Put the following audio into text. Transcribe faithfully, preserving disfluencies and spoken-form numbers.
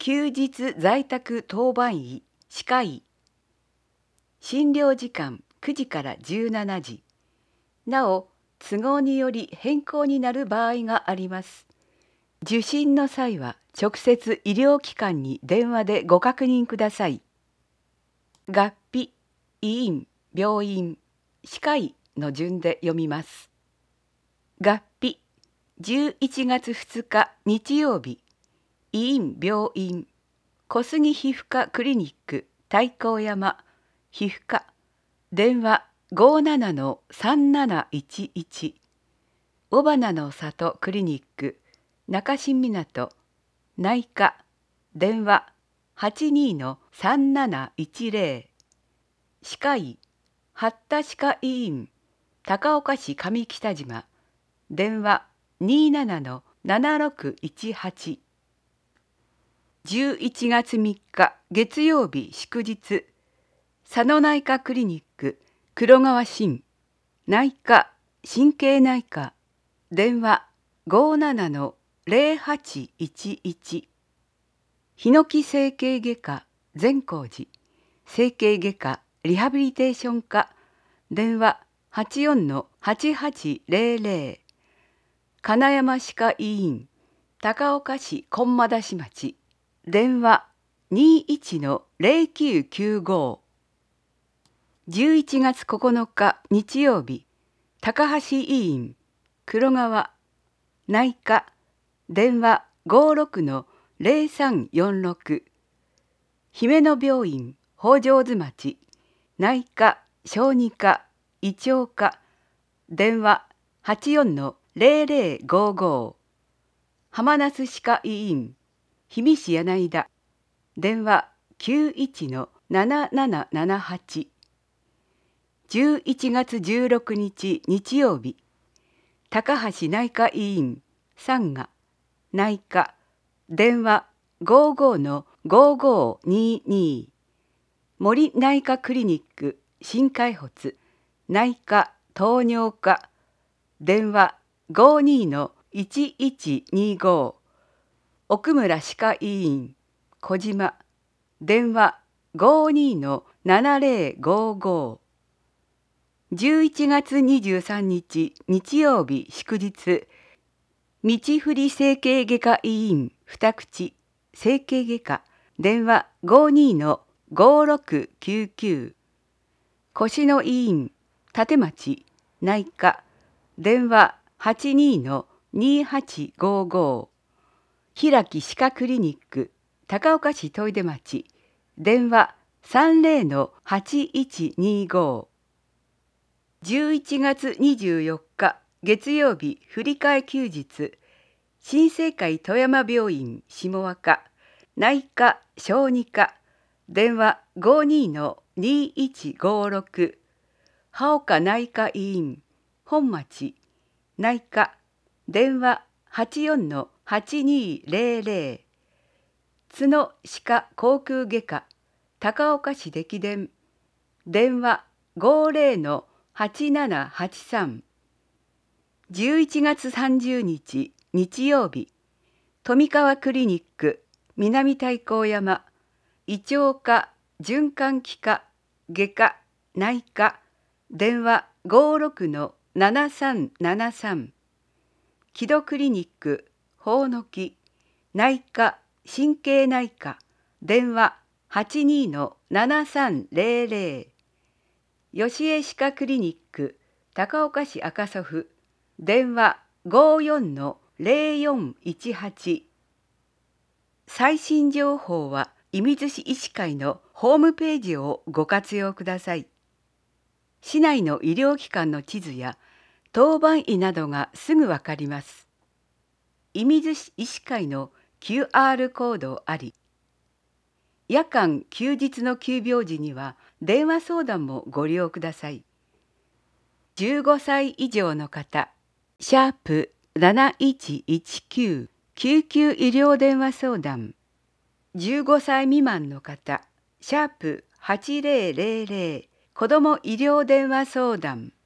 休日在宅当番医歯科医診療時間くじからじゅうしちじ。なお都合により変更になる場合があります。受診の際は直接医療機関に電話でご確認ください。合併、医院、病院、歯科医の順で読みます。合併、じゅういちがつふつか日曜日、医院病院、小杉皮膚科クリニック太閤山皮膚科、電話 ごーななのさんなないちいち、尾花の里クリニック中新港内科、電話 はちにーのさんなないちぜろ、歯科医八田歯科医院高岡市上北島、電話 にーななのななろくいちはち。じゅういちがつみっか月曜日祝日、佐野内科クリニック黒川新内科神経内科、電話 ごーななのぜろはちいちいち。ヒノキ整形外科善光寺整形外科リハビリテーション科、電話 はちよんのはちはちぜろぜろ。金山歯科医院高岡市本又町、電話 にーいちのぜろきゅうきゅうご。じゅういちがつここのか日曜日、高橋医院黒川内科、電話 ごーろくのぜろさんよんろく。姫野病院北条津町内科小児科胃腸科、電話 はちよんのぜろぜろごご。浜那須歯科医院氷見市柳田、電話 きゅういちのななななななはち。じゅういちがつじゅうろくにち日曜日、高橋内科医院三賀内科、電話 ごーごーのごーごーにーにー。森内科クリニック新開発内科糖尿科、電話 ごーにーのいちいちにーご。奥村歯科医院小島、電話 ごーにーのななぜろごご。じゅういちがつにじゅうさんにち日曜日祝日、道振整形外科医院二口整形外科、電話 ごーにーのごーろくきゅうきゅう。腰の医院立町内科、電話 はちにーのにーはちごご。平木歯科クリニック高岡市豊出町、電話さんぜろのはちいちにーご。じゅういちがつにじゅうよっか月曜日振り替え休日、新生会富山病院下若内科小児科、電話 ごーにーのにーいちごろく。羽岡内科医院本町内科、電話 はちよんのはちにーぜろぜろ。角歯科口腔外科高岡市礫電、電話 ごーぜろのはちななはちさん。じゅういちがつさんじゅうにち日曜日、富川クリニック南太閤山胃腸科循環器科外科内科、電話 ごーろくのななさんななさん。木戸クリニックほおのき内科神経内科、電話 はちにーのななさんぜろぜろ。吉江歯科クリニック高岡市赤祖父、電話 ごーよんのぜろよんいちはち。最新情報は射水市医師会のホームページをご活用ください。市内の医療機関の地図や当番医などがすぐわかります。射水市医師会の キューアール コードあり、夜間休日の急病時には電話相談もご利用ください。じゅうごさい以上の方、シャープなないちいちきゅう救急医療電話相談。じゅうごさい未満の方、シャープはちぜろぜろぜろ子ども医療電話相談。